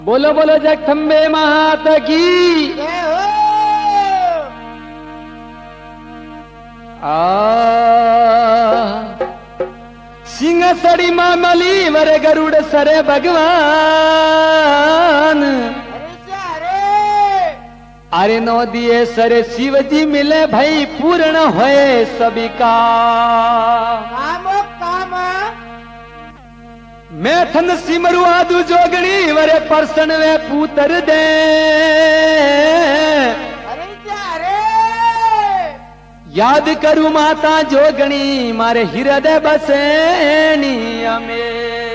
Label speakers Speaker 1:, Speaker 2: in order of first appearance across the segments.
Speaker 1: बोलो बोलो जगदम्बे मात की। सिंह सड़ी मामली वरे गरुड़ सरे भगवान। अरे नो दिए सरे शिव जी मिले भाई पूर्ण होए सभी का
Speaker 2: काम।
Speaker 1: मैं थन सिमरु आदु जोगणी वरे परसन वे पूतर दे। याद करू माता जोगणी मारे हृदय बसेनी हमें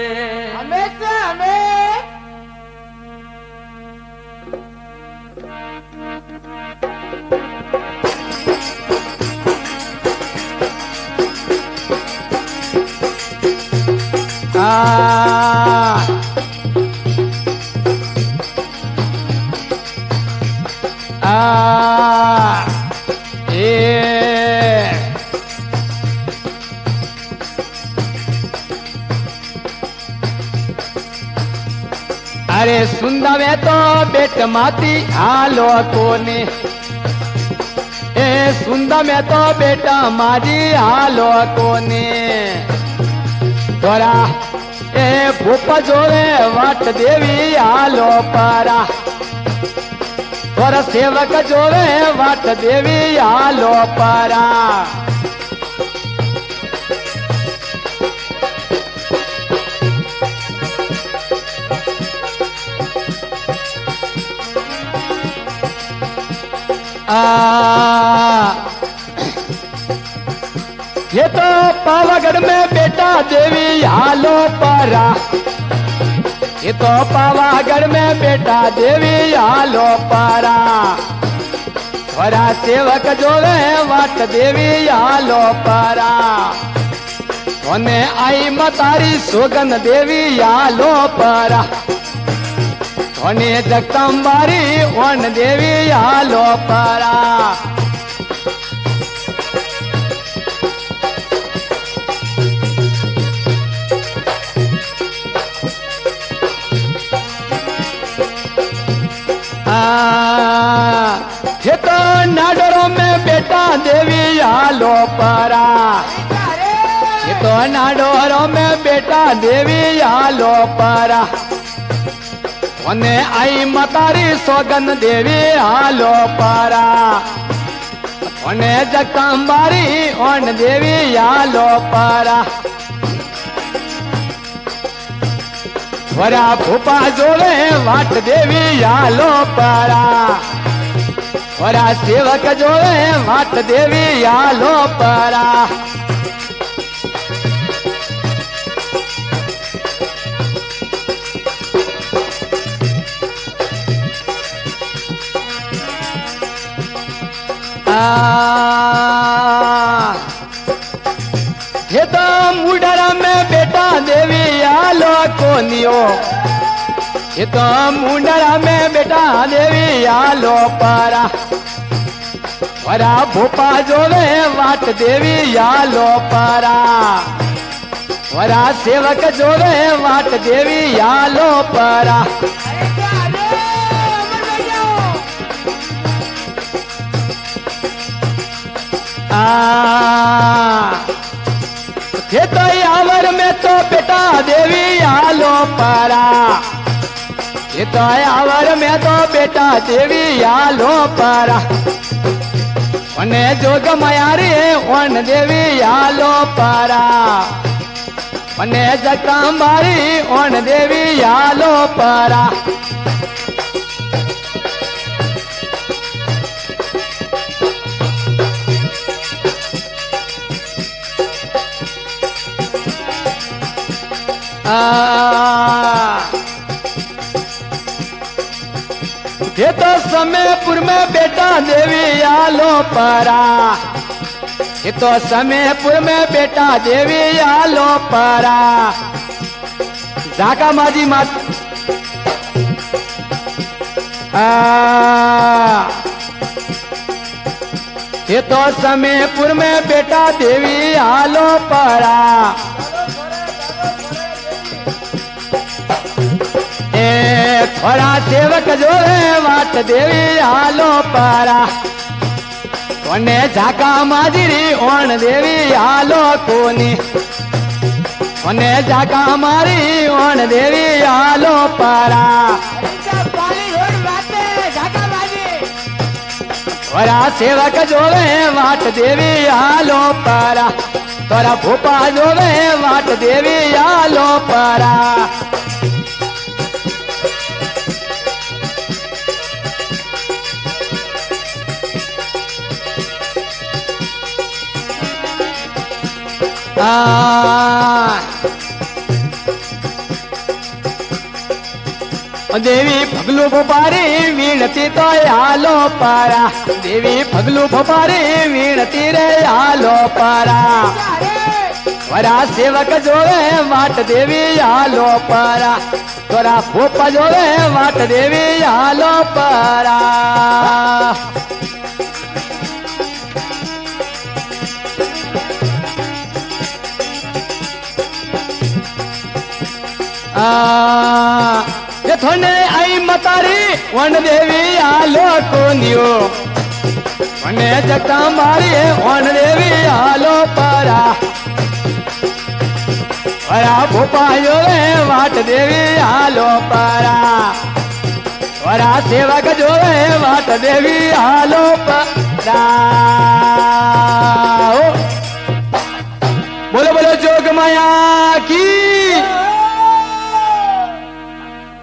Speaker 1: अरे सुंदा में तो बेट माती हालो कोने। ए सुंदा में तो बेटा मारी हालो कोने। तोरा ए भूप जोवे वाट देवी हालो पारा। तोरा सेवक जोवे वाट देवी हालो पारा। ये तो पावागढ़ में बेटा देवी हालो पारा। ये तो पावागढ़ में बेटा देवी हालो पारा। वरा सेवक जोवे वाट देवी हालो पारा। ओने आई मतारी सोगन देवी हालो पारा। ओने जगदम्बारी वन देवी हालो पारा। ये तो नाडोरो में बेटा देवी हालो पारा। ये तो नाडोरो में बेटा देवी हालो पारा। ओने आई मतारी सोगन देवी हालो पारा। ओने जगदम्बारी ओन देवी हालो पारा। वरा भूपा जोवे वाट देवी हालो पारा। वरा सेवक जोवे वाट देवी हालो पारा। ये तो मुडरा में बेटा देवी हालो कोनियो। ये तो मुंडरा में बेटा देवी हालो पारा। वरा भोपा जोवे वाट देवी हालो पारा। वरा सेवक जोवे वाट देवी हालो पारा। ये तो यावर में तो बेटा देवी हालो पारा। ये तो यावर में तो बेटा देवी हालो पारा। ओने जोग मायारी ओन देवी हालो पारा। ओने जगदम्बारी ओन देवी हालो पारा। ये तो समयपुर में बेटा देवी हालो पारा। ये तो समयपुर में बेटा देवी हालो पारा। जाका माजी मात ये तो समयपुर में बेटा देवी हालो पारा। थोड़ा सेवक जोवे वाट देवी हालो पारा कोने झाका माजरी ओण देवी हालो कोनी कोने झाका मारी ओण देवी हालो पारा थोड़ा सेवक जोवे वाट देवी हालो पारा तोरा भूपा जोवे वाट देवी हालो पारा देवी भगलू भोपारी वीणती तो हालो पारा देवी भगलू भोपारी वीणती रे हालो पारा वरा सेवक जोवे वाट देवी हालो पारा तोरा भोपा जोवे वाट देवी हालो पारा ये थोने आई मतारी वन देवी आलो कोनियो वने जगता मारी वन देवी आलो पारा वरा भोपायो रे वाट देवी आलो पारा वरा सेवक जो है वाट देवी आलो पारा